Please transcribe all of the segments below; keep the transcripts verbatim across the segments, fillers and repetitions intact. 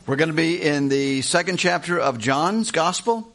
We're going to be in the second chapter of John's Gospel.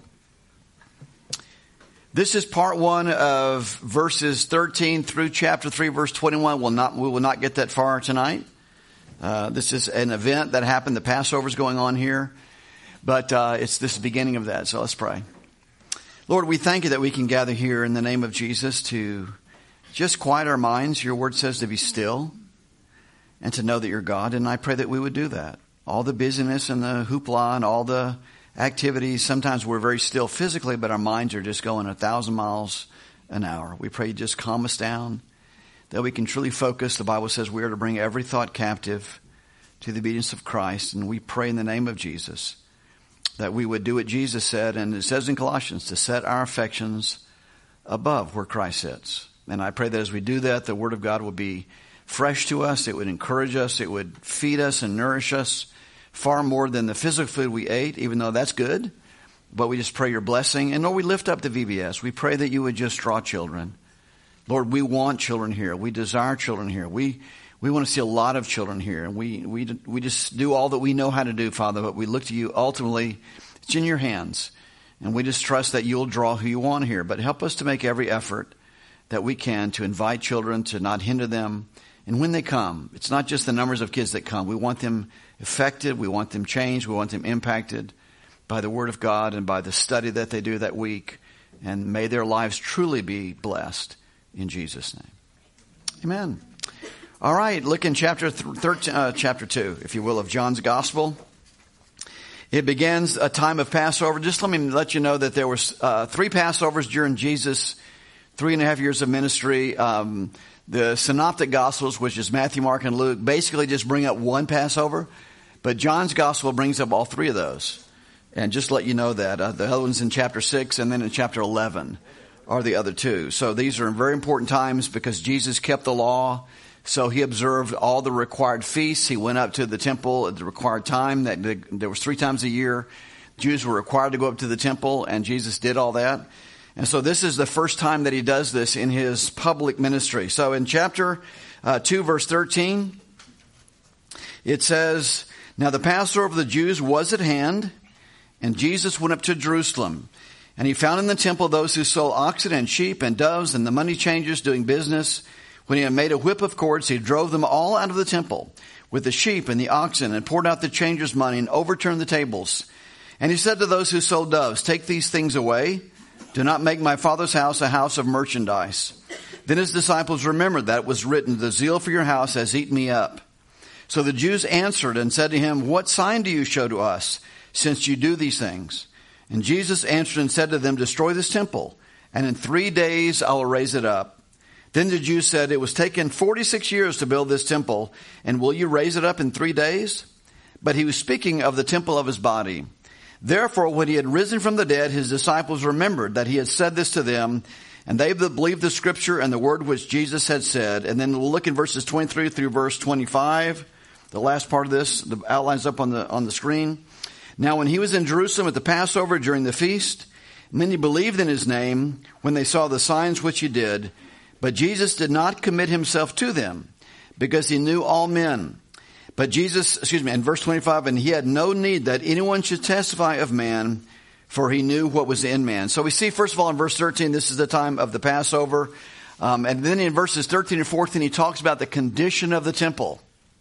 This is part one of verses thirteen through chapter three, verse twenty-one. We'll not, we will not get that far tonight. Uh, this is an event that happened. The Passover is going on here. But uh, it's this beginning of that. So let's pray. Lord, we thank you that we can gather here in the name of Jesus to just quiet our minds. Your word says to be still and to know that you're God. And I pray that we would do that. All the busyness and the hoopla and all the activities, sometimes we're very still physically, but our minds are just going a thousand miles an hour. We pray you just calm us down, that we can truly focus. The Bible says we are to bring every thought captive to the obedience of Christ. And we pray in the name of Jesus that we would do what Jesus said. And it says in Colossians to set our affections above where Christ sits. And I pray that as we do that, the Word of God will be fresh to us. It would encourage us. It would feed us and nourish us far more than the physical food we ate, even though that's good. But we just pray your blessing. And Lord, we lift up the V B S. We pray that you would just draw children. Lord, we want children here. We desire children here. We we want to see a lot of children here. And we, we, we just do all that we know how to do, Father. But we look to you. Ultimately, it's in your hands. And we just trust that you'll draw who you want here. But help us to make every effort that we can to invite children, to not hinder them. And when they come, it's not just the numbers of kids that come. We want them affected. We want them changed. We want them impacted by the Word of God and by the study that they do that week. And may their lives truly be blessed in Jesus' name. Amen. All right, look in chapter th- thirteen, uh, chapter two, if you will, of John's Gospel. It begins a time of Passover. Just let me let you know that there were uh, three Passovers during Jesus' three and a half years of ministry. Um, the Synoptic Gospels, which is Matthew, Mark, and Luke, basically just bring up one Passover. But John's Gospel brings up all three of those. And just let you know that. Uh, the other one's in chapter six, and then in chapter eleven are the other two. So these are very important times because Jesus kept the law. So he observed all the required feasts. He went up to the temple at the required time. That there was three times a year. Jews were required to go up to the temple, and Jesus did all that. And so this is the first time that he does this in his public ministry. So in chapter uh, two, verse thirteen, it says, "Now the Passover of the Jews was at hand, and Jesus went up to Jerusalem. And he found in the temple those who sold oxen and sheep and doves and the money changers doing business. When he had made a whip of cords, he drove them all out of the temple with the sheep and the oxen and poured out the changers' money and overturned the tables. And he said to those who sold doves, 'Take these things away. Do not make my Father's house a house of merchandise.' Then his disciples remembered that it was written, 'The zeal for your house has eaten me up.' So the Jews answered and said to him, 'What sign do you show to us, since you do these things?' And Jesus answered and said to them, 'Destroy this temple, and in three days I will raise it up.' Then the Jews said, 'It was taken forty-six years to build this temple, and will you raise it up in three days?' But he was speaking of the temple of his body. Therefore, when he had risen from the dead, his disciples remembered that he had said this to them, and they believed the scripture and the word which Jesus had said." And then we'll look in verses twenty-three through verse twenty-five. The last part of this, the outline's up on the, on the screen. "Now when he was in Jerusalem at the Passover during the feast, many believed in his name when they saw the signs which he did. But Jesus did not commit himself to them, because he knew all men. But Jesus, excuse me, in verse twenty-five, and he had no need that anyone should testify of man, for he knew what was in man." So we see, first of all, in verse thirteen, this is the time of the Passover. Um, and then in verses thirteen and fourteen, he talks about the condition of the temple.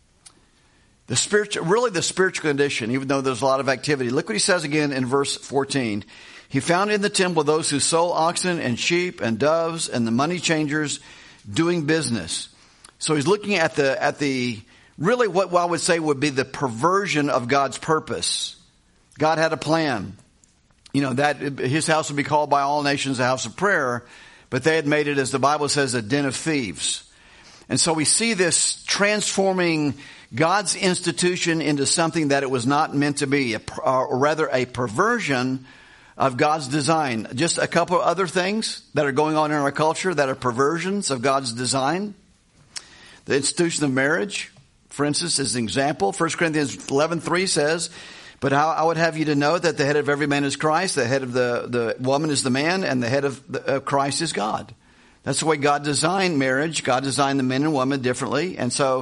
The spiritual, really the spiritual condition, even though there's a lot of activity. Look what he says again in verse fourteen. "He found in the temple those who sold oxen and sheep and doves and the money changers doing business." So he's looking at the, at the, really what I would say would be the perversion of God's purpose. God had a plan. You know, that his house would be called by all nations a house of prayer, but they had made it, as the Bible says, a den of thieves. And so we see this transforming God's institution into something that it was not meant to be, or rather a perversion of God's design. Just a couple of other things that are going on in our culture that are perversions of God's design. The institution of marriage, for instance, is an example. First Corinthians eleven three says, "But how I would have you to know that the head of every man is Christ, the head of the, the woman is the man, and the head of, the, of Christ is God." That's the way God designed marriage. God designed the men and women differently. And so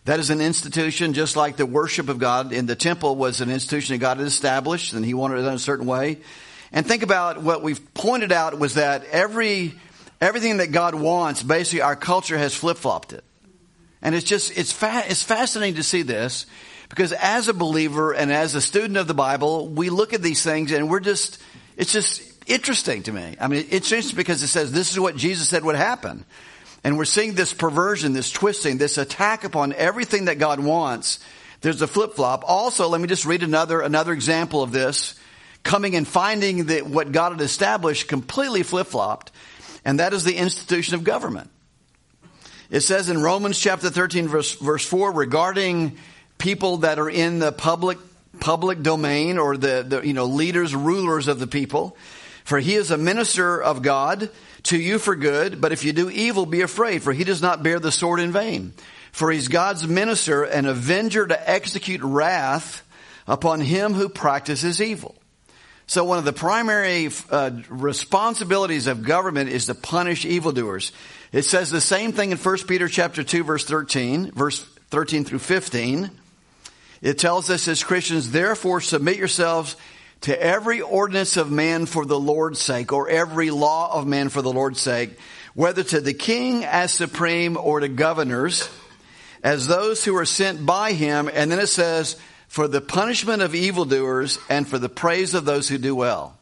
That is an institution, just like the worship of God in the temple was an institution that God had established, and he wanted it done a certain way. And think about what we've pointed out was that every everything that God wants, basically our culture has flip-flopped it. And it's just, it's fa- it's fascinating to see this, because as a believer and as a student of the Bible, we look at these things and we're just, it's just interesting to me. I mean, it's interesting because it says this is what Jesus said would happen. And we're seeing this perversion, this twisting, this attack upon everything that God wants. There's a flip-flop. Also, let me just read another another example of this. Coming and finding that what God had established completely flip-flopped. And that is the institution of government. It says in Romans chapter thirteen, verse, verse four, regarding people that are in the public public domain, or the, the you know leaders, rulers of the people. For he is a minister of God to you for good, but if you do evil, be afraid, for he does not bear the sword in vain. For he's God's minister, an avenger to execute wrath upon him who practices evil. So one of the primary uh, responsibilities of government is to punish evildoers. It says the same thing in First Peter chapter two, verse thirteen, verse thirteen through fifteen. It tells us as Christians, therefore submit yourselves to every ordinance of man for the Lord's sake, or every law of man for the Lord's sake, whether to the king as supreme or to governors, as those who are sent by him. And then it says, for the punishment of evildoers and for the praise of those who do well.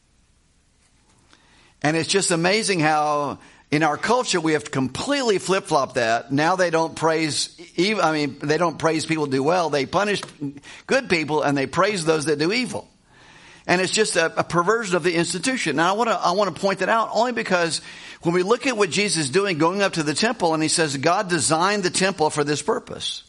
And it's just amazing how in our culture we have to completely flip-flop that. Now they don't praise, I mean, they don't praise people who do well. They punish good people and they praise those that do evil. And it's just a, a perversion of the institution. Now, I want to I want to point that out only because when we look at what Jesus is doing, going up to the temple, and he says God designed the temple for this purpose.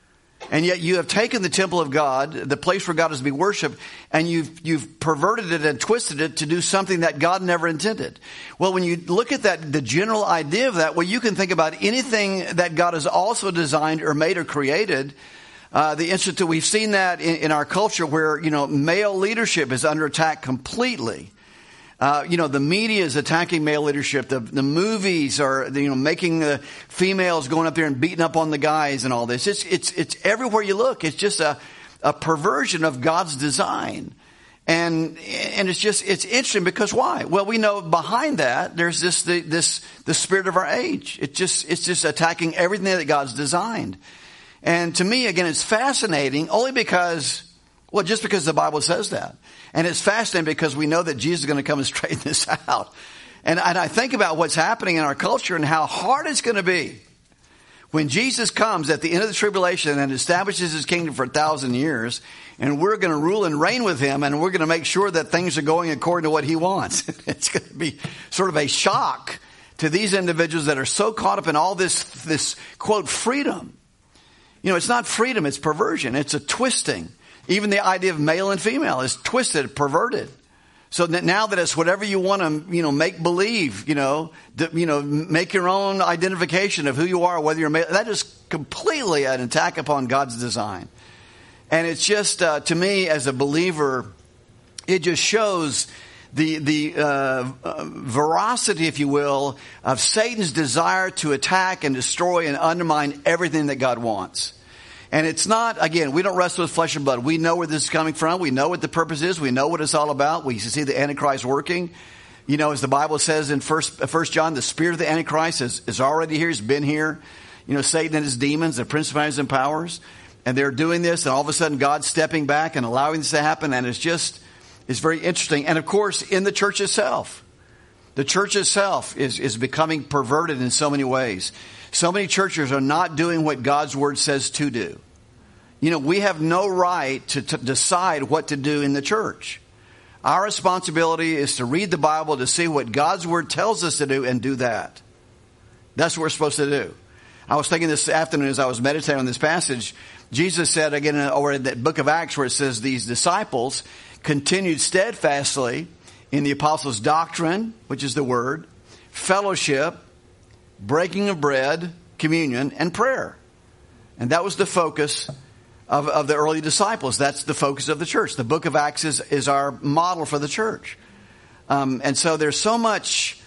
And yet you have taken the temple of God, the place where God is to be worshipped, and you've you've perverted it and twisted it to do something that God never intended. Well, when you look at that, the general idea of that, well, you can think about anything that God has also designed or made or created. Uh, the institute, we've seen that in, in our culture where, you know, male leadership is under attack completely. Uh, you know, the media is attacking male leadership. The, the movies are, you know, making the females going up there and beating up on the guys and all this. It's, it's, it's everywhere you look. It's just a, a perversion of God's design. And, and it's just, it's interesting because why? Well, we know behind that, there's this, the, this, the spirit of our age. It just, it's just attacking everything that God's designed. And to me, again, it's fascinating only because, well, just because the Bible says that. And it's fascinating because we know that Jesus is going to come and straighten this out. And, and I think about what's happening in our culture and how hard it's going to be when Jesus comes at the end of the tribulation and establishes his kingdom for a thousand years, and we're going to rule and reign with him, and we're going to make sure that things are going according to what he wants. It's going to be sort of a shock to these individuals that are so caught up in all this, this quote, freedom. You know, it's not freedom, it's perversion. It's a twisting. Even the idea of male and female is twisted, perverted. So that now that it's whatever you want to, you know, make believe, you know, that, you know, make your own identification of who you are, whether you're male. That is completely an attack upon God's design. And it's just, uh, to me, as a believer, it just shows the the uh, uh, veracity, if you will, of Satan's desire to attack and destroy and undermine everything that God wants. And it's not, again, we don't wrestle with flesh and blood. We know where this is coming from. We know what the purpose is. We know what it's all about. We see the Antichrist working. You know, as the Bible says in First, First John, the spirit of the Antichrist is, is already here. He's been here. You know, Satan and his demons, the principalities and powers. And they're doing this, and all of a sudden God's stepping back and allowing this to happen. And it's just, it's very interesting. And of course, in the church itself, the church itself is, is becoming perverted in so many ways. So many churches are not doing what God's word says to do. You know, we have no right to, to decide what to do in the church. Our responsibility is to read the Bible to see what God's word tells us to do and do that. That's what we're supposed to do. I was thinking this afternoon as I was meditating on this passage, Jesus said again, or in that book of Acts where it says these disciples continued steadfastly in the apostles' doctrine, which is the word, fellowship, breaking of bread, communion, and prayer. And that was the focus of, of the early disciples. That's the focus of the church. The book of Acts is, is our model for the church. Um, and so there's so much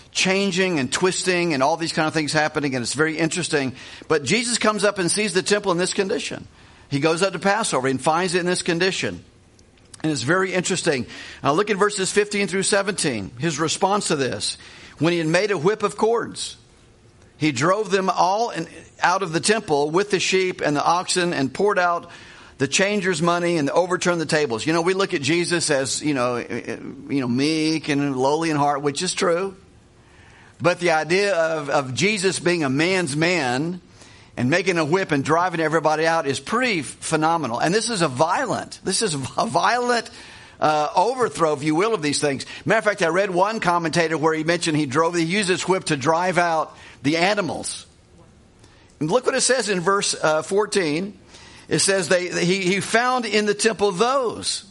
changing and twisting and all these kind of things happening, and it's very interesting. But Jesus comes up and sees the temple in this condition. He goes up to Passover and finds it in this condition. And it's very interesting. Now look at verses fifteen through seventeen. His response to this. When he had made a whip of cords, he drove them all in, out of the temple with the sheep and the oxen, and poured out the changers' money and overturned the tables. You know, we look at Jesus as, you know, you know, meek and lowly in heart, which is true. But the idea of, of Jesus being a man's man and making a whip and driving everybody out is pretty phenomenal. And this is a violent, this is a violent uh, overthrow, if you will, of these things. Matter of fact, I read one commentator where he mentioned he drove, he used his whip to drive out the animals. And look what it says in verse uh, fourteen. It says they he, he found in the temple those.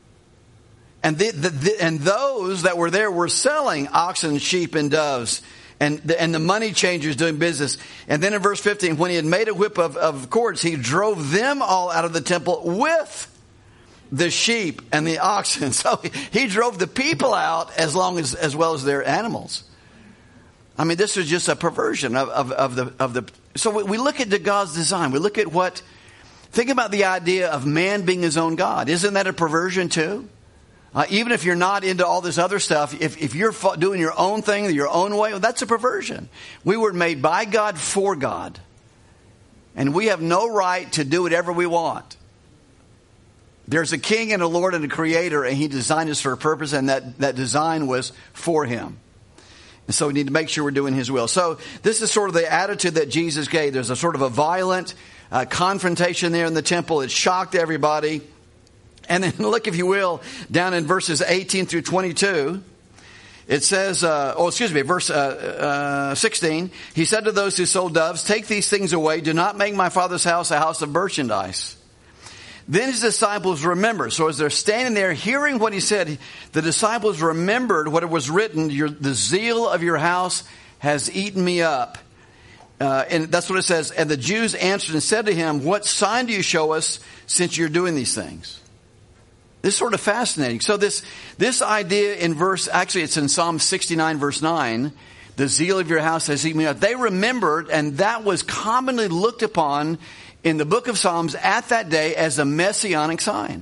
And the, the, the, and those that were there were selling oxen, sheep, and doves. And the, and the money changers doing business. And then in verse fifteen, when he had made a whip of, of cords, he drove them all out of the temple with the sheep and the oxen. So he, he drove the people out as long as as well as their animals. I mean, this is just a perversion of, of, of the of the. So we, we look at the God's design. We look at what. Think about the idea of man being his own God. Isn't that a perversion too? Uh, even if you're not into all this other stuff, if, if you're doing your own thing, your own way, well, that's a perversion. We were made by God for God. And we have no right to do whatever we want. There's a king and a Lord and a creator, and he designed us for a purpose, and that, that design was for him. And so we need to make sure we're doing his will. So this is sort of the attitude that Jesus gave. There's a sort of a violent uh, confrontation there in the temple. It shocked everybody. And then look, if you will, down in verses eighteen through twenty-two, it says, uh, oh, excuse me, verse uh, uh, sixteen. He said to those who sold doves, take these things away. Do not make my Father's house a house of merchandise. Then his disciples remembered. So as they're standing there hearing what he said, the disciples remembered what it was written, your, the zeal of your house has eaten me up. Uh, and that's what it says. And the Jews answered and said to him, what sign do you show us since you're doing these things? This is sort of fascinating. So this, this idea in verse, actually it's in Psalm sixty-nine verse nine, the zeal of your house has eaten me up. They remembered, and that was commonly looked upon in the book of Psalms at that day as a messianic sign.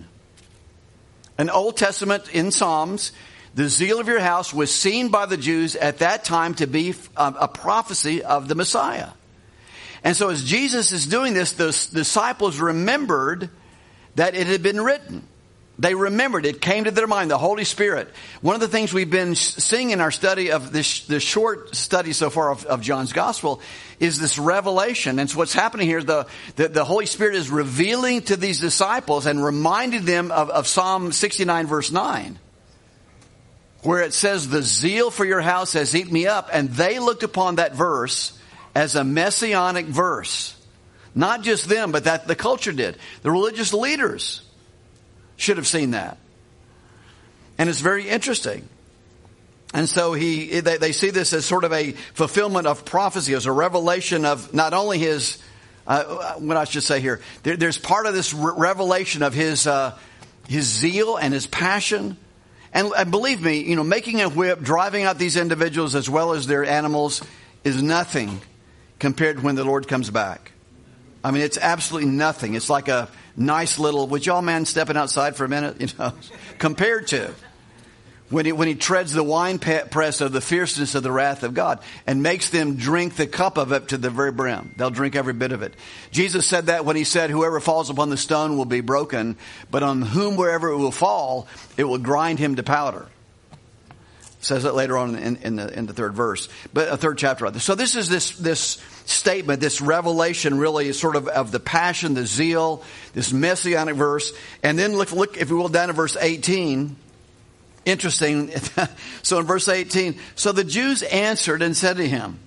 An Old Testament in Psalms, the zeal of your house was seen by the Jews at that time to be a, a prophecy of the Messiah. And so as Jesus is doing this, the disciples remembered that it had been written. They remembered. It came to their mind, the Holy Spirit. One of the things we've been seeing in our study of this, this short study so far of, of John's Gospel is this revelation. And so what's happening here, the, the, the Holy Spirit is revealing to these disciples and reminding them of, of Psalm sixty-nine verse nine, where it says, the zeal for your house has eaten me up. And they looked upon that verse as a messianic verse. Not just them, but that the culture did. The religious leaders should have seen that. And it's very interesting. And so he, they, they see this as sort of a fulfillment of prophecy, as a revelation of not only his, uh, what I should say here, there, there's part of this re- revelation of his, uh, his zeal and his passion. And, and believe me, you know, making a whip, driving out these individuals as well as their animals is nothing compared to when the Lord comes back. I mean, it's absolutely nothing. It's like a nice little, would y'all man stepping outside for a minute, you know, compared to when he, when he treads the wine press of the fierceness of the wrath of God and makes them drink the cup of it to the very brim. They'll drink every bit of it. Jesus said that when he said, whoever falls upon the stone will be broken, but on whom wherever it will fall, it will grind him to powder. Says it later on in, in the in the third verse, but a third chapter. So this is this this statement, this revelation, really is sort of of the passion, the zeal, this messianic verse, and then look look if we will down to verse eighteen. Interesting. So in verse eighteen, so the Jews answered and said to him,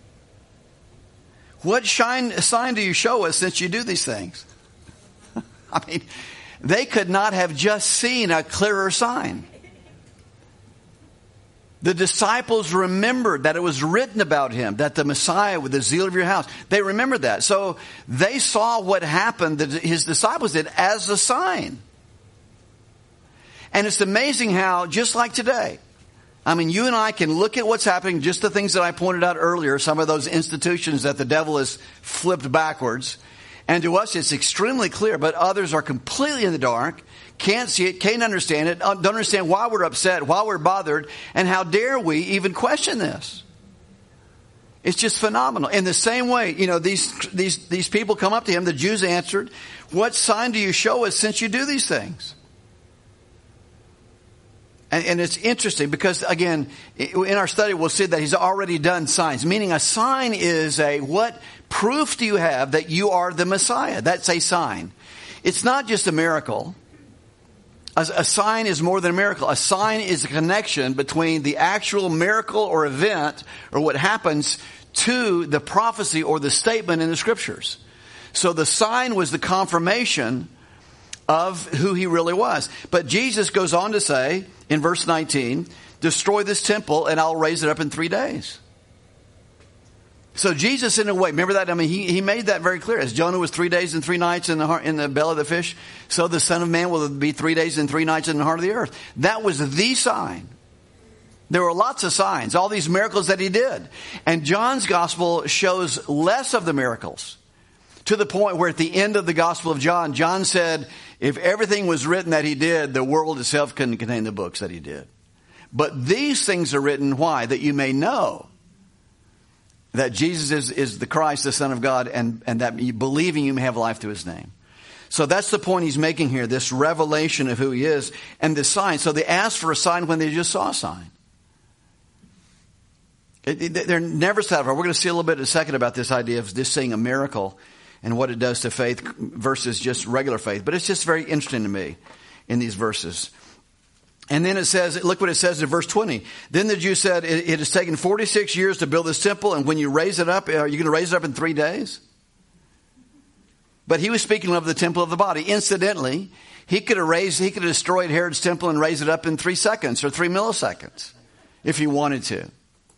"What shine, sign do you show us since you do these things?" I mean, they could not have just seen a clearer sign. The disciples remembered that it was written about him, that the Messiah with the zeal of your house. They remembered that. So they saw what happened, that his disciples did, as a sign. And it's amazing how, just like today, I mean, you and I can look at what's happening, just the things that I pointed out earlier, some of those institutions that the devil has flipped backwards. And to us, it's extremely clear, but others are completely in the dark, can't see it, can't understand it, don't understand why we're upset, why we're bothered, and how dare we even question this. It's just phenomenal. In the same way, you know, these, these, these people come up to him, the Jews answered, what sign do you show us since you do these things? And, and it's interesting because, again, in our study, we'll see that he's already done signs. Meaning a sign is a, what proof do you have that you are the Messiah? That's a sign. It's not just a miracle. A, a sign is more than a miracle. A sign is a connection between the actual miracle or event or what happens to the prophecy or the statement in the scriptures. So the sign was the confirmation of who he really was. But Jesus goes on to say in verse nineteen, destroy this temple and I'll raise it up in three days. So Jesus, in a way, remember that? I mean, he, he made that very clear. As Jonah was three days and three nights in the heart, in the belly of the fish, so the Son of Man will be three days and three nights in the heart of the earth. That was the sign. There were lots of signs, all these miracles that he did. And John's gospel shows less of the miracles, to the point where at the end of the Gospel of John, John said, if everything was written that he did, the world itself couldn't contain the books that he did. But these things are written, why? That you may know that Jesus is, is the Christ, the Son of God, and, and that you, believing you may have life through his name. So that's the point he's making here, this revelation of who he is and the sign. So they asked for a sign when they just saw a sign. It, it, they're never satisfied. We're going to see a little bit in a second about this idea of just seeing a miracle and what it does to faith versus just regular faith. But it's just very interesting to me in these verses. And then it says, look what it says in verse twenty. Then the Jews said, it, it has taken forty-six years to build this temple, and when you raise it up, are you going to raise it up in three days? But he was speaking of the temple of the body. Incidentally, he could have raised, he could have destroyed Herod's temple and raised it up in three seconds or three milliseconds if he wanted to.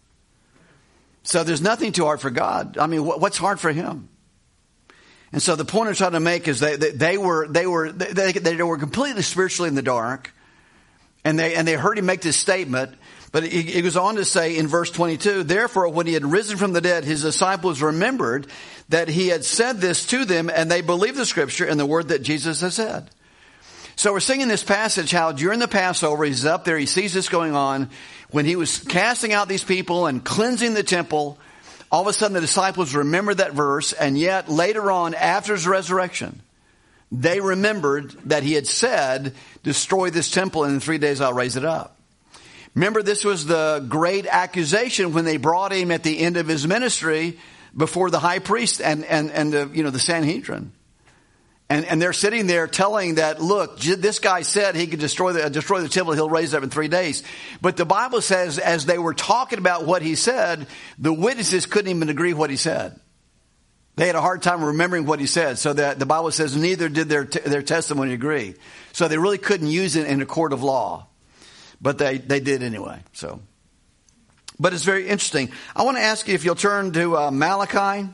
So there's nothing too hard for God. I mean, what's hard for him? And so the point I'm trying to make is that they, they were they were they, they were completely spiritually in the dark, and they and they heard him make this statement. But he, he goes on to say in verse twenty-two, therefore, when he had risen from the dead, his disciples remembered that he had said this to them, and they believed the scripture and the word that Jesus had said. So we're seeing in this passage how during the Passover, he's up there, he sees this going on. When he was casting out these people and cleansing the temple, all of a sudden the disciples remembered that verse, and yet later on, after his resurrection, they remembered that he had said, destroy this temple and in three days I'll raise it up. Remember, this was the great accusation when they brought him at the end of his ministry before the high priest and, and, and the, you know, the Sanhedrin. And, and they're sitting there telling that, look, this guy said he could destroy the, destroy the temple, he'll raise it up in three days. But the Bible says, as they were talking about what he said, the witnesses couldn't even agree what he said. They had a hard time remembering what he said. So that the Bible says neither did their, their testimony agree. So they really couldn't use it in a court of law. But they, they did anyway. So, but it's very interesting. I want to ask you if you'll turn to uh, Malachi.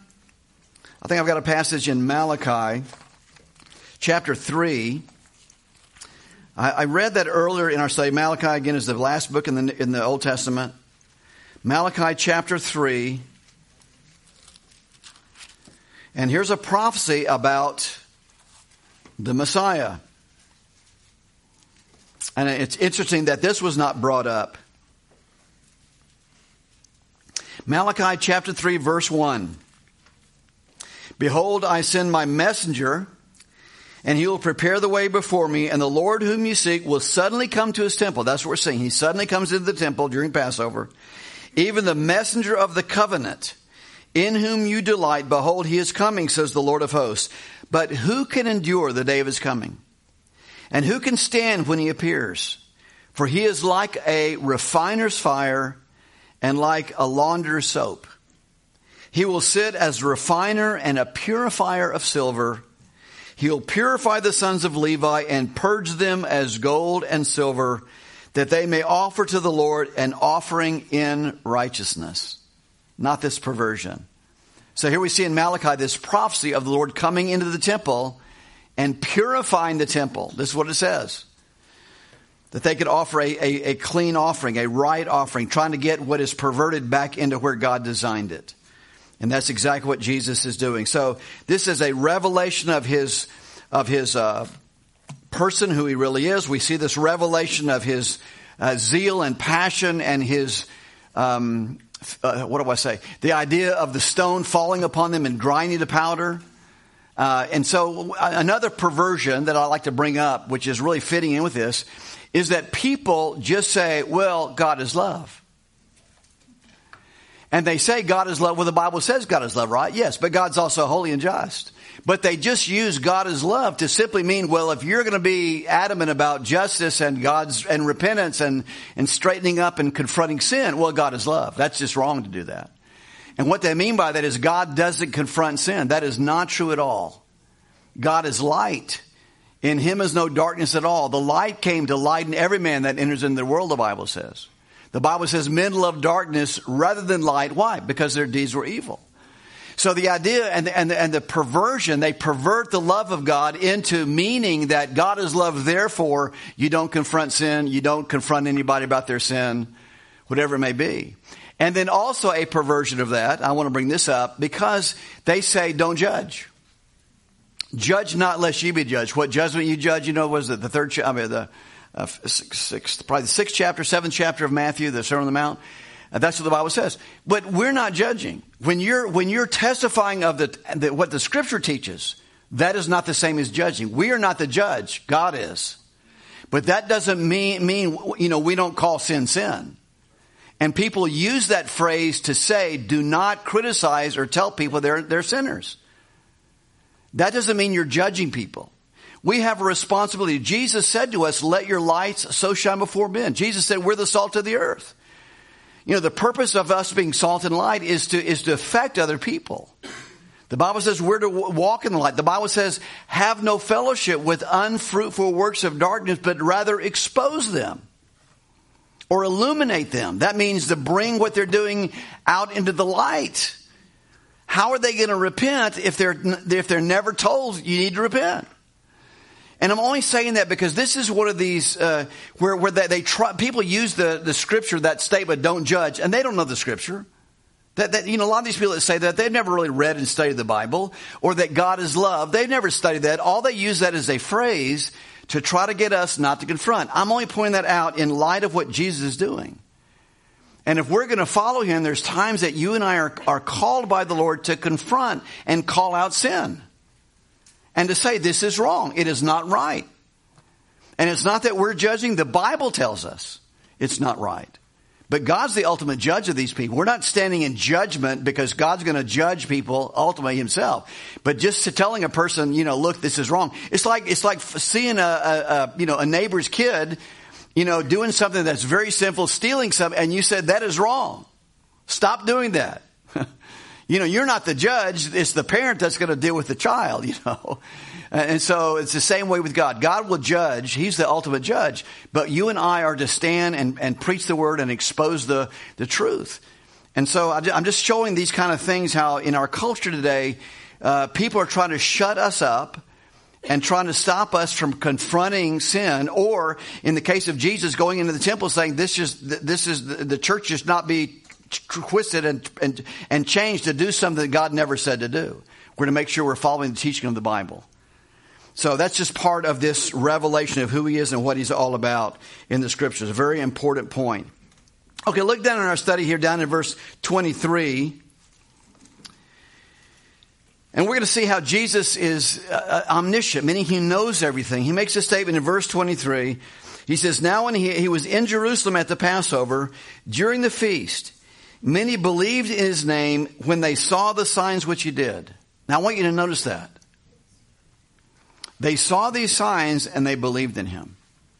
I think I've got a passage in Malachi. Chapter three. I, I read that earlier in our study. Malachi, again, is the last book in the, in the Old Testament. Malachi chapter three. And here's a prophecy about the Messiah. And it's interesting that this was not brought up. Malachi chapter three, verse one. Behold, I send my messenger, and he will prepare the way before me, and the Lord whom you seek will suddenly come to his temple. That's what we're seeing. He suddenly comes into the temple during Passover. Even the messenger of the covenant, in whom you delight, behold, he is coming, says the Lord of hosts. But who can endure the day of his coming? And who can stand when he appears? For he is like a refiner's fire and like a launderer's soap. He will sit as a refiner and a purifier of silver. He'll purify the sons of Levi and purge them as gold and silver, that they may offer to the Lord an offering in righteousness. Not this perversion. So here we see in Malachi this prophecy of the Lord coming into the temple and purifying the temple. This is what it says. that they could offer a, a, a clean offering, a right offering, trying to get what is perverted back into where God designed it. And that's exactly what Jesus is doing. So this is a revelation of his, of his, uh, person, who he really is. We see this revelation of his, uh, zeal and passion and his, um, uh, what do I say? The idea of the stone falling upon them and grinding to powder. Uh, and so another perversion that I like to bring up, which is really fitting in with this, is that people just say, well, God is love. And they say God is love. Well, the Bible says God is love, right? Yes, but God's also holy and just. But they just use God is love to simply mean, well, if you're going to be adamant about justice and God's and repentance and, and straightening up and confronting sin, well, God is love. That's just wrong to do that. And what they mean by that is God doesn't confront sin. That is not true at all. God is light. In him is no darkness at all. The light came to lighten every man that enters into the world, the Bible says. The Bible says men love darkness rather than light. Why? Because their deeds were evil. So the idea and the, and the, and the perversion, they pervert the love of God into meaning that God is love, therefore you don't confront sin, you don't confront anybody about their sin, whatever it may be. And then also a perversion of that, I want to bring this up, because they say don't judge. Judge not lest ye be judged. What judgment you judge, you know, was it the third, cha- I mean, the uh, sixth, probably the sixth chapter, seventh chapter of Matthew, the Sermon on the Mount. Uh, that's what the Bible says. But we're not judging. When you're, when you're testifying of the, the, what the Scripture teaches, that is not the same as judging. We are not the judge. God is. But that doesn't mean, mean, you know, we don't call sin sin. And people use that phrase to say, do not criticize or tell people they're, they're sinners. That doesn't mean you're judging people. We have a responsibility. Jesus said to us, let your lights so shine before men. Jesus said, we're the salt of the earth. You know, the purpose of us being salt and light is to, is to affect other people. The Bible says we're to walk in the light. The Bible says, have no fellowship with unfruitful works of darkness, but rather expose them or illuminate them. That means to bring what they're doing out into the light. How are they going to repent if they're, if they're never told you need to repent? And I'm only saying that because this is one of these, uh, where, where they, they try, people use the, the scripture, that statement, don't judge, and they don't know the scripture. That, that, you know, a lot of these people that say that, they've never really read and studied the Bible, or that God is love. They've never studied that. All they use that as a phrase to try to get us not to confront. I'm only pointing that out in light of what Jesus is doing. And if we're going to follow him, there's times that you and I are, are called by the Lord to confront and call out sin. And to say, this is wrong. It is not right. And it's not that we're judging. The Bible tells us it's not right. But God's the ultimate judge of these people. We're not standing in judgment because God's going to judge people ultimately himself. But just to telling a person, you know, look, this is wrong. It's like, it's like seeing a, a, a you know, a neighbor's kid, you know, doing something that's very sinful, stealing something, and you said, that is wrong. Stop doing that. You know, you're not the judge. It's the parent that's going to deal with the child, you know. And so it's the same way with God. God will judge. He's the ultimate judge. But you and I are to stand and, and preach the word and expose the, the truth. And so I'm just showing these kind of things, how in our culture today, uh, people are trying to shut us up and trying to stop us from confronting sin, or in the case of Jesus going into the temple saying, this is, this is the, the church should not be twisted and, and, and changed to do something that God never said to do. We're to make sure we're following the teaching of the Bible. So that's just part of this revelation of who he is and what he's all about in the scriptures. A very important point. Okay, look down in our study here, down in verse twenty-three. And we're going to see how Jesus is uh, omniscient, meaning he knows everything. He makes a statement in verse twenty-three. He says, now when he, he was in Jerusalem at the Passover, during the feast, many believed in his name when they saw the signs which he did. Now I want you to notice that. They saw these signs and they believed in him.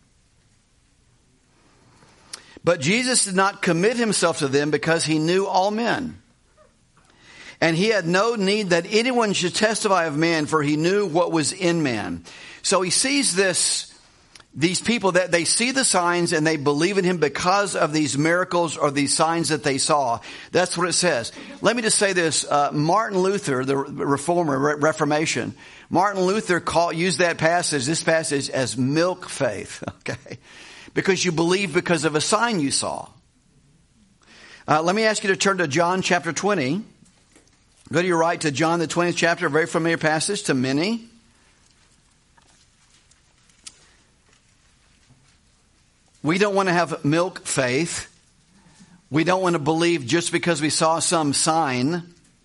But Jesus did not commit himself to them because he knew all men. And he had no need that anyone should testify of man, for he knew what was in man. So he sees this, these people that they see the signs and they believe in him because of these miracles or these signs that they saw. That's what it says. Let me just say this. Uh, Martin Luther, the reformer, Re- Reformation, Martin Luther called, used that passage, this passage as milk faith. Okay. Because you believe because of a sign you saw. Uh, let me ask you to turn to John chapter twenty. Go to your right to John, the twentieth chapter, a very familiar passage to many. We don't want to have milk faith. We don't want to believe just because we saw some sign.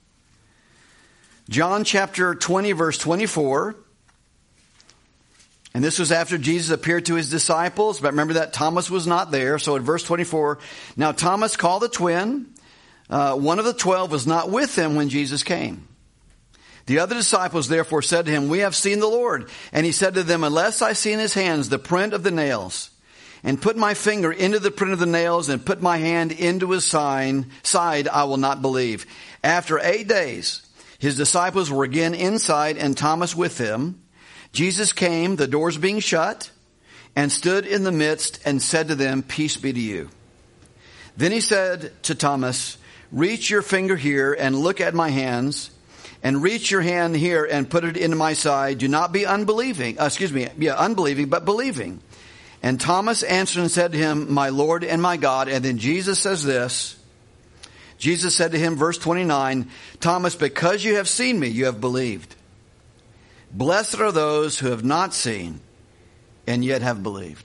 John chapter twenty, verse twenty-four. And this was after Jesus appeared to his disciples. But remember that Thomas was not there. So in verse twenty-four, now Thomas called the twin. Uh, one of the twelve was not with him when Jesus came. The other disciples therefore said to him, we have seen the Lord. And he said to them, unless I see in his hands the print of the nails, and put my finger into the print of the nails, and put my hand into his sign, side, I will not believe. After eight days, his disciples were again inside, and Thomas with them. Jesus came, the doors being shut, and stood in the midst, and said to them, peace be to you. Then he said to Thomas, reach your finger here, and look at my hands, and reach your hand here, and put it into my side. Do not be unbelieving, uh, excuse me, yeah, unbelieving, but believing. And Thomas answered and said to him, my Lord and my God. And then Jesus says this. Jesus said to him, verse twenty-nine, Thomas, because you have seen me, you have believed. Blessed are those who have not seen and yet have believed.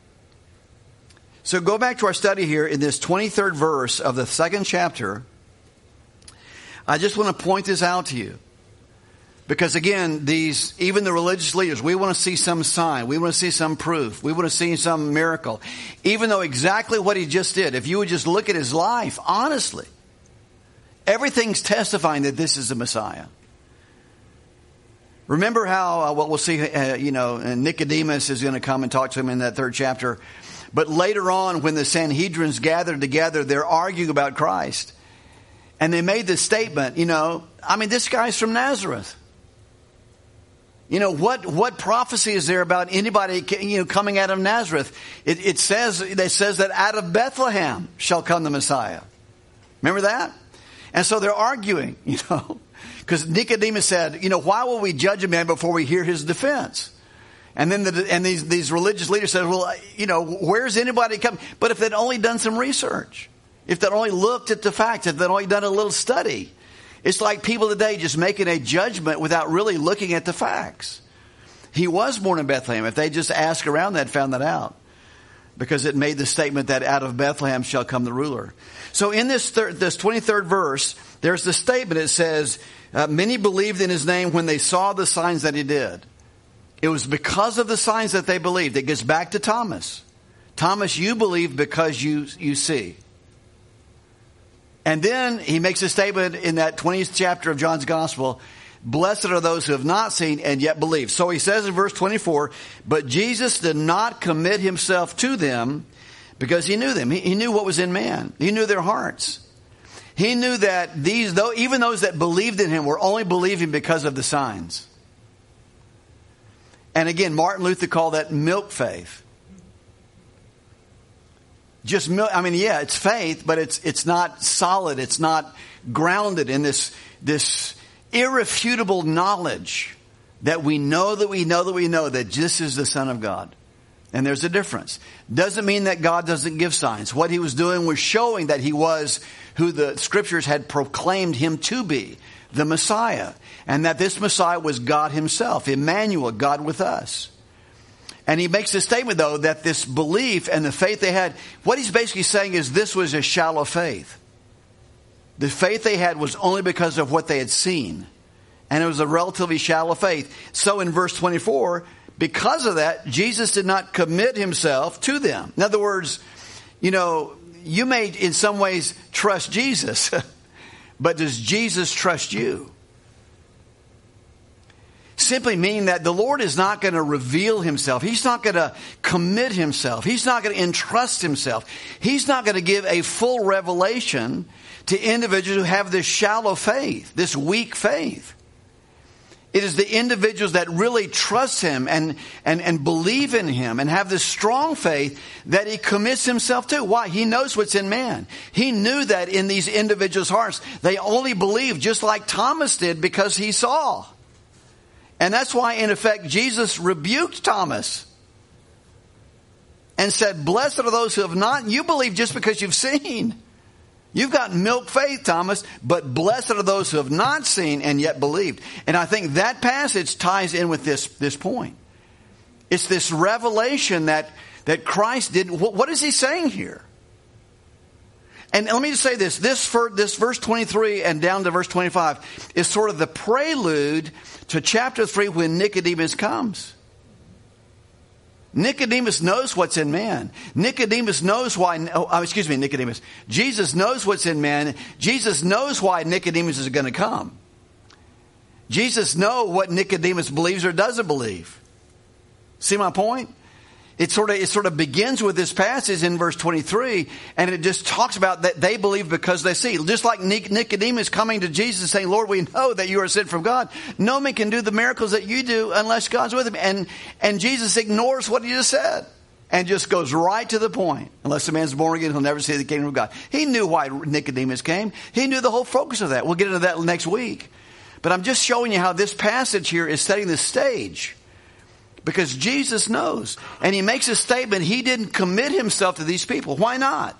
So go back to our study here in this twenty-third verse of the second chapter. I just want to point this out to you. Because again, these, even the religious leaders, we want to see some sign. We want to see some proof. We want to see some miracle. Even though exactly what he just did, if you would just look at his life, honestly, everything's testifying that this is the Messiah. Remember how, uh, what we'll see, uh, you know, Nicodemus is going to come and talk to him in that third chapter. But later on, when the Sanhedrins gathered together, they're arguing about Christ. And they made this statement, you know, I mean, this guy's from Nazareth. You know, what, what prophecy is there about anybody, you know, coming out of Nazareth? It, it says, it says that out of Bethlehem shall come the Messiah. Remember that? And so they're arguing, you know, because Nicodemus said, you know, why will we judge a man before we hear his defense? And then the, and these, these religious leaders said, well, you know, where's anybody coming? But if they'd only done some research, if they'd only looked at the facts, if they'd only done a little study. It's like people today just making a judgment without really looking at the facts. He was born in Bethlehem. If they just asked around, they'd found that out. Because it made the statement that out of Bethlehem shall come the ruler. So in this third, this twenty-third verse, there's the statement. It says, uh, many believed in his name when they saw the signs that he did. It was because of the signs that they believed. It gets back to Thomas. Thomas, you believe because you, you see. And then he makes a statement in that twentieth chapter of John's Gospel, blessed are those who have not seen and yet believe. So he says in verse twenty-four, but Jesus did not commit himself to them because he knew them. He, he knew what was in man. He knew their hearts. He knew that these, though, even those that believed in him were only believing because of the signs. And again, Martin Luther called that milk faith. Just milk, I mean, yeah, it's faith, but it's it's not solid. It's not grounded in this this irrefutable knowledge that we know that we know that we know that this is the Son of God. And there's a difference. Doesn't mean that God doesn't give signs. What he was doing was showing that he was who the scriptures had proclaimed him to be, the Messiah. And that this Messiah was God himself, Emmanuel, God with us. And he makes a statement, though, that this belief and the faith they had, what he's basically saying is this was a shallow faith. The faith they had was only because of what they had seen. And it was a relatively shallow faith. So in verse twenty-four, because of that, Jesus did not commit himself to them. In other words, you know, you may in some ways trust Jesus, but does Jesus trust you? Simply meaning that the Lord is not going to reveal himself. He's not going to commit himself. He's not going to entrust himself. He's not going to give a full revelation to individuals who have this shallow faith, this weak faith. It is the individuals that really trust him and, and, and believe in him and have this strong faith that he commits himself to. Why? He knows what's in man. He knew that in these individuals' hearts, they only believed just like Thomas did because he saw. And that's why, in effect, Jesus rebuked Thomas and said, blessed are those who have not. You believe just because you've seen. You've got milk faith, Thomas, but blessed are those who have not seen and yet believed. And I think that passage ties in with this, this point. It's this revelation that, that Christ did. What, what is he saying here? And let me just say this. This, for, this verse twenty-three and down to verse twenty-five is sort of the prelude to chapter three when Nicodemus comes. Nicodemus knows what's in man. Nicodemus knows why, oh, excuse me, Nicodemus. Jesus knows what's in man. Jesus knows why Nicodemus is going to come. Jesus knows what Nicodemus believes or doesn't believe. See my point? It sort of, it sort of begins with this passage in verse twenty-three, and it just talks about that they believe because they see. Just like Nicodemus coming to Jesus and saying, Lord, we know that you are sent from God. No man can do the miracles that you do unless God's with him. And, and Jesus ignores what he just said and just goes right to the point. Unless a man's born again, he'll never see the kingdom of God. He knew why Nicodemus came. He knew the whole focus of that. We'll get into that next week. But I'm just showing you how this passage here is setting the stage. Because Jesus knows. And he makes a statement. He didn't commit himself to these people. Why not?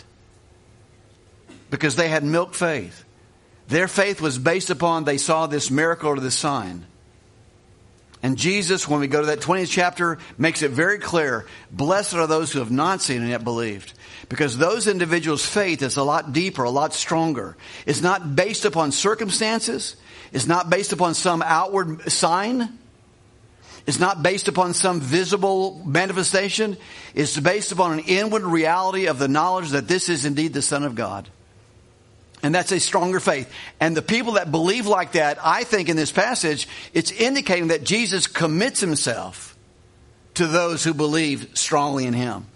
Because they had milk faith. Their faith was based upon they saw this miracle or this sign. And Jesus, when we go to that twentieth chapter, makes it very clear. Blessed are those who have not seen and yet believed. Because those individuals' faith is a lot deeper, a lot stronger. It's not based upon circumstances. It's not based upon some outward sign. It's not based upon some visible manifestation. It's based upon an inward reality of the knowledge that this is indeed the Son of God. And that's a stronger faith. And the people that believe like that, I think in this passage, it's indicating that Jesus commits himself to those who believe strongly in him.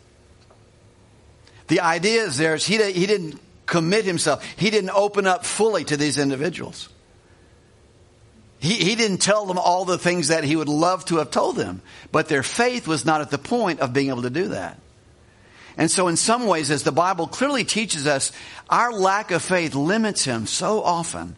The idea is there is he, he didn't commit himself. He didn't open up fully to these individuals. He, he didn't tell them all the things that he would love to have told them. But their faith was not at the point of being able to do that. And so in some ways, as the Bible clearly teaches us, our lack of faith limits him so often.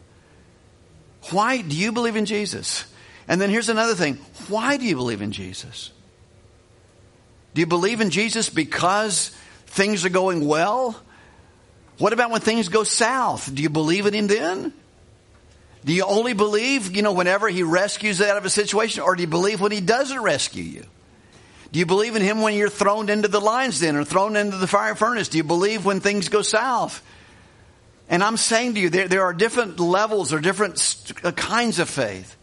Why do you believe in Jesus? And then here's another thing. Why do you believe in Jesus? Do you believe in Jesus because things are going well? What about when things go south? Do you believe in him then? Do you only believe, you know, whenever he rescues you out of a situation? Or do you believe when he doesn't rescue you? Do you believe in him when you're thrown into the lion's den or thrown into the fire furnace? Do you believe when things go south? And I'm saying to you, there, there are different levels or different st- kinds of faith.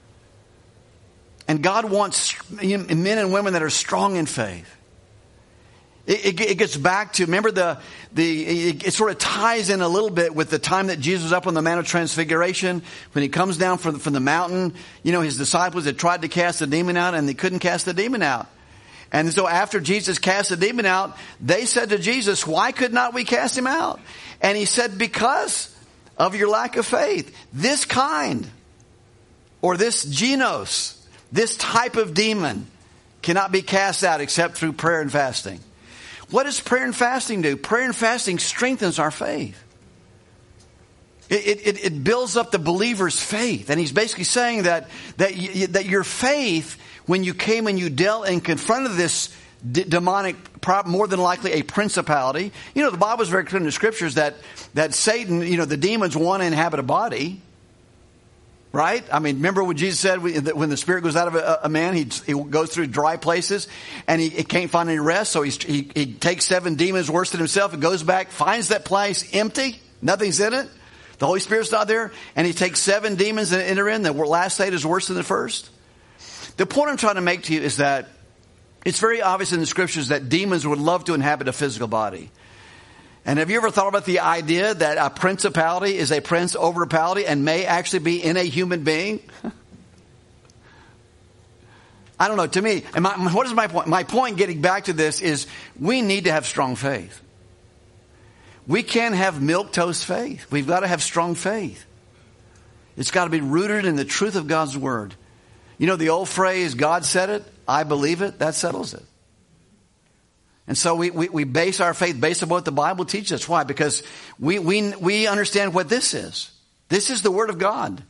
And God wants men and women that are strong in faith. It, it, it gets back to, remember the, the, it, it sort of ties in a little bit with the time that Jesus was up on the Mount of Transfiguration. When he comes down from, from the mountain, you know, his disciples had tried to cast the demon out and they couldn't cast the demon out. And so after Jesus cast the demon out, they said to Jesus, why could not we cast him out? And he said, because of your lack of faith. This kind, or this genos, this type of demon cannot be cast out except through prayer and fasting. What does prayer and fasting do? Prayer and fasting strengthens our faith. It, it, it builds up the believer's faith. And he's basically saying that, that, you, that your faith, when you came and you dealt and confronted this d- demonic problem, more than likely a principality. You know, the Bible is very clear in the scriptures that, that Satan, you know, the demons want to inhabit a body. Right? I mean, remember what Jesus said when the spirit goes out of a, a man, he, he goes through dry places and he, he can't find any rest. So he's, he, he takes seven demons worse than himself and goes back, finds that place empty. Nothing's in it. The Holy Spirit's not there. And he takes seven demons and enter in. The last state is worse than the first. The point I'm trying to make to you is that it's very obvious in the scriptures that demons would love to inhabit a physical body. And have you ever thought about the idea that a principality is a prince over a pality and may actually be in a human being? I don't know. To me, and my, what is my point? My point getting back to this is we need to have strong faith. We can't have milquetoast faith. We've got to have strong faith. It's got to be rooted in the truth of God's word. You know the old phrase, God said it, I believe it, that settles it. And so we, we, we base our faith based on what the Bible teaches us. Why? Because we, we, we understand what this is. This is the Word of God.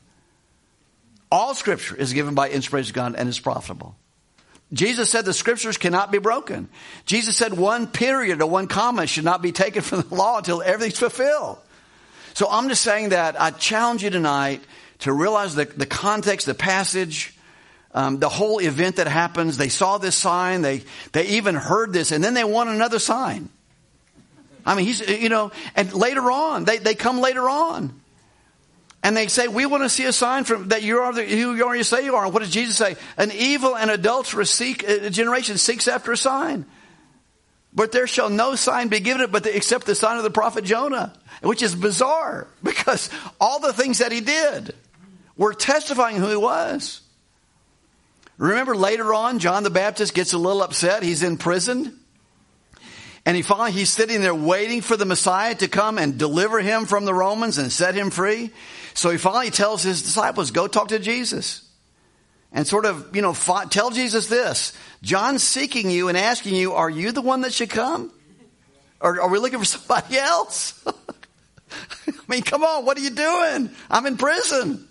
All Scripture is given by inspiration of God and is profitable. Jesus said the Scriptures cannot be broken. Jesus said one period or one comma should not be taken from the law until everything's fulfilled. So I'm just saying that I challenge you tonight to realize the, the context, the passage, um, the whole event that happens. They saw this sign. They, they even heard this, and then they want another sign. I mean, he's, you know, and later on, they, they come later on. And they say, we want to see a sign from that you are the, who you are, you say you are. And what does Jesus say? An evil and adulterous seek, a generation seeks after a sign. But there shall no sign be given it but the, except the sign of the prophet Jonah. Which is bizarre because all the things that he did were testifying who he was. Remember later on, John the Baptist gets a little upset. He's in prison. And he finally, he's sitting there waiting for the Messiah to come and deliver him from the Romans and set him free. So he finally tells his disciples, go talk to Jesus. And sort of, you know, tell Jesus this. John's seeking you and asking you, are you the one that should come? Or are we looking for somebody else? I mean, come on, what are you doing? I'm in prison.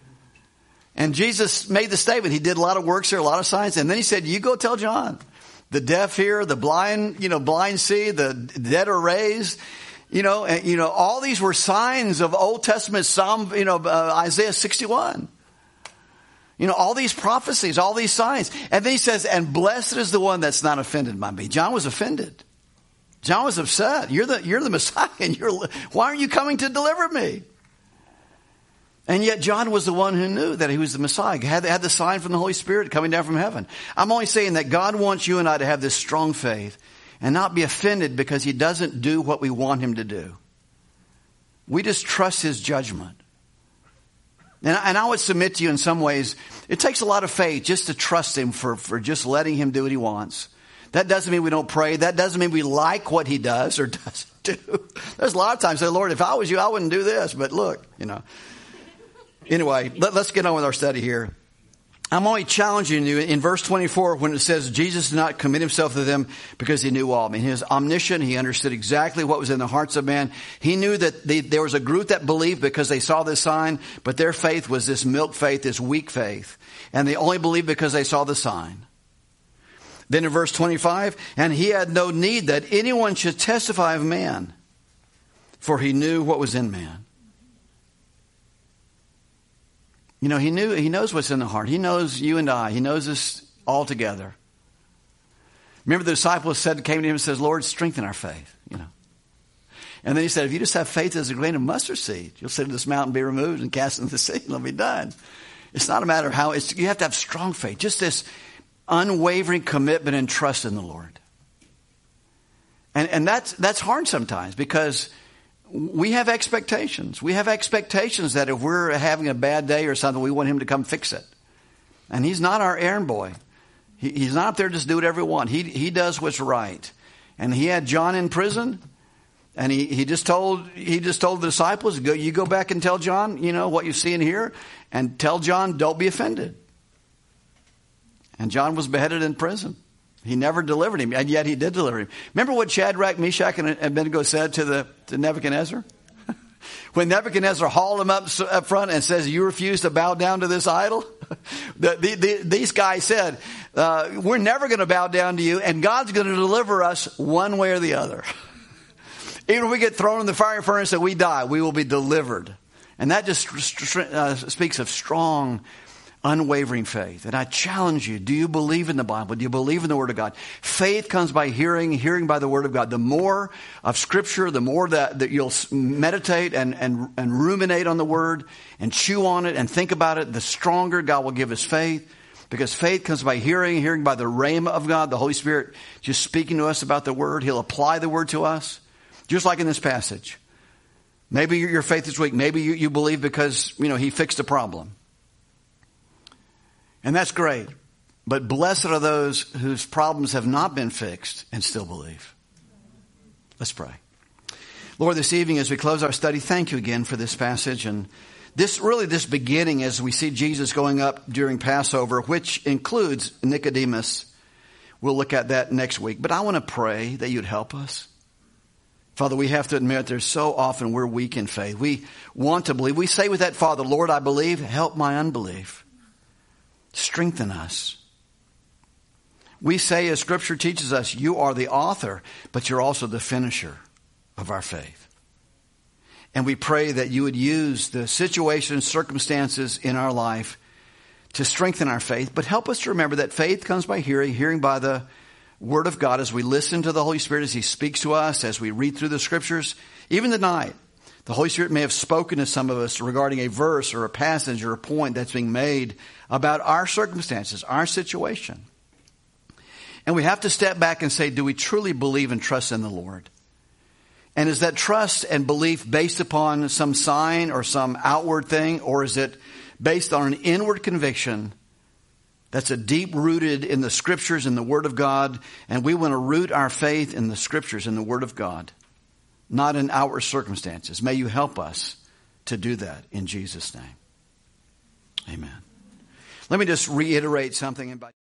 And Jesus made the statement. He did a lot of works here, a lot of signs. And then he said, you go tell John. The deaf hear, the blind, you know, blind see, the dead are raised. You know, and, you know, all these were signs of Old Testament, Psalm, you know, uh, Isaiah sixty-one. You know, all these prophecies, all these signs. And then he says, and blessed is the one that's not offended by me. John was offended. John was upset. You're the, you're the Messiah. And you're, why aren't you coming to deliver me? And yet John was the one who knew that he was the Messiah. He had, had the sign from the Holy Spirit coming down from heaven. I'm only saying that God wants you and I to have this strong faith and not be offended because he doesn't do what we want him to do. We just trust his judgment. And, and I would submit to you in some ways, it takes a lot of faith just to trust him for, for just letting him do what he wants. That doesn't mean we don't pray. That doesn't mean we like what he does or doesn't do. There's a lot of times I say, Lord, if I was you, I wouldn't do this. But look, you know. Anyway, let, let's get on with our study here. I'm only challenging you in verse twenty-four when it says Jesus did not commit himself to them because he knew all. I mean, he was omniscient. He understood exactly what was in the hearts of man. He knew that they, there was a group that believed because they saw this sign, but their faith was this milk faith, this weak faith. And they only believed because they saw the sign. Then in verse twenty-five, and he had no need that anyone should testify of man, for he knew what was in man. You know, he knew, he knows what's in the heart. He knows you and I. He knows us all together. Remember the disciples said, came to him and says, Lord, strengthen our faith, you know. And then he said, if you just have faith as a grain of mustard seed, you'll say to this mountain, be removed and cast into the sea, and it'll be done. It's not a matter of how, it's, you have to have strong faith. Just this unwavering commitment and trust in the Lord. And, and that's, that's hard sometimes because we have expectations. We have expectations that if we're having a bad day or something, we want him to come fix it. And he's not our errand boy. He, he's not up there to just do whatever we want. He, he does what's right. And he had John in prison. And he, he just told, he just told the disciples, go, you go back and tell John, you know, what you see and hear. And tell John, don't be offended. And John was beheaded in prison. He never delivered him, and yet he did deliver him. Remember what Shadrach, Meshach, and Abednego said to the to Nebuchadnezzar? When Nebuchadnezzar hauled him up, up front and says, you refuse to bow down to this idol? the, the, the, these guys said, uh, we're never going to bow down to you, and God's going to deliver us one way or the other. Even if we get thrown in the fire furnace and we die, we will be delivered. And that just uh, speaks of strong, unwavering faith. And I challenge you, do you believe in the Bible? Do you believe in the Word of God? Faith comes by hearing, hearing by the Word of God. The more of Scripture, the more that, that you'll meditate and, and, and ruminate on the Word and chew on it and think about it, the stronger God will give us faith. Because faith comes by hearing, hearing by the rhema of God, the Holy Spirit just speaking to us about the Word. He'll apply the Word to us, just like in this passage. Maybe your faith is weak. Maybe you, you believe because, you know, he fixed a problem. And that's great. But blessed are those whose problems have not been fixed and still believe. Let's pray. Lord, this evening as we close our study, thank you again for this passage and this really this beginning as we see Jesus going up during Passover, which includes Nicodemus. We'll look at that next week. But I want to pray that you'd help us. Father, we have to admit there's so often we're weak in faith. We want to believe. We say with that, Father, Lord, I believe. Help my unbelief. Strengthen us. We say, as Scripture teaches us, you are the author, but you're also the finisher of our faith. And we pray that you would use the situations, circumstances in our life to strengthen our faith. But help us to remember that faith comes by hearing, hearing by the Word of God as we listen to the Holy Spirit, as He speaks to us, as we read through the Scriptures. Even tonight, the Holy Spirit may have spoken to some of us regarding a verse or a passage or a point that's being made about our circumstances, our situation. And we have to step back and say, do we truly believe and trust in the Lord? And is that trust and belief based upon some sign or some outward thing, or is it based on an inward conviction that's a deep rooted in the Scriptures and the Word of God? And we want to root our faith in the Scriptures and the Word of God, not in outward circumstances. May you help us to do that in Jesus' name. Amen. Let me just reiterate something.